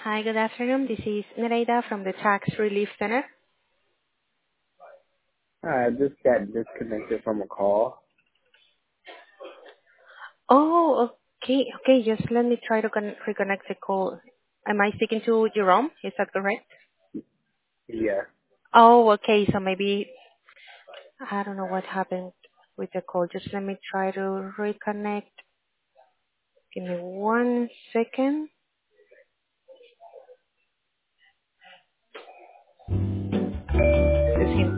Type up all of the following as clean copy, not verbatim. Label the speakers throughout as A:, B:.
A: Hi, good afternoon. This is Nereida from the Tax Relief Center.
B: I just got disconnected from a call.
A: Oh, okay. Just let me try to reconnect the call. Am I speaking to Jerome? Is that correct?
B: Yeah.
A: Oh, okay. So maybe I don't know what happened with the call. Just let me try to reconnect. Give me 1 second. This is him.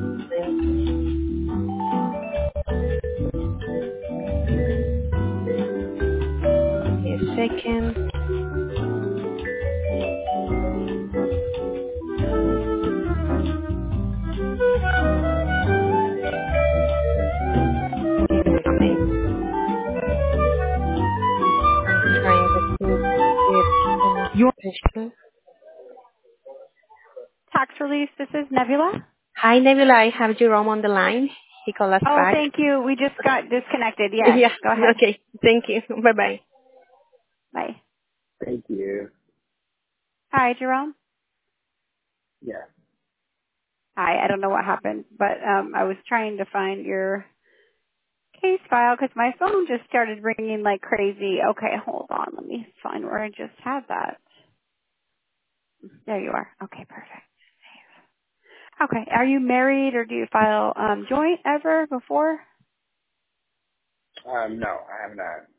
A: Give me a second. Give me a minute. I'm trying to get any
C: Your
A: question.
C: tax relief. This is Nebula.
A: Hi, Nebula. I have Jerome on the line. He called us
C: Oh,
A: back.
C: thank you. We just got disconnected. Yes.
A: Yeah.
C: Go ahead.
A: Okay. Thank you. Bye-bye.
C: Bye.
B: Thank you.
C: Hi, Jerome.
B: Yeah.
C: Hi. I don't know what happened, but I was trying to find your case file because my phone just started ringing like crazy. Okay, hold on. Let me find where I just had that. There you are. Okay, perfect. Okay. Are you married or do you file joint ever before?
B: No, I have not.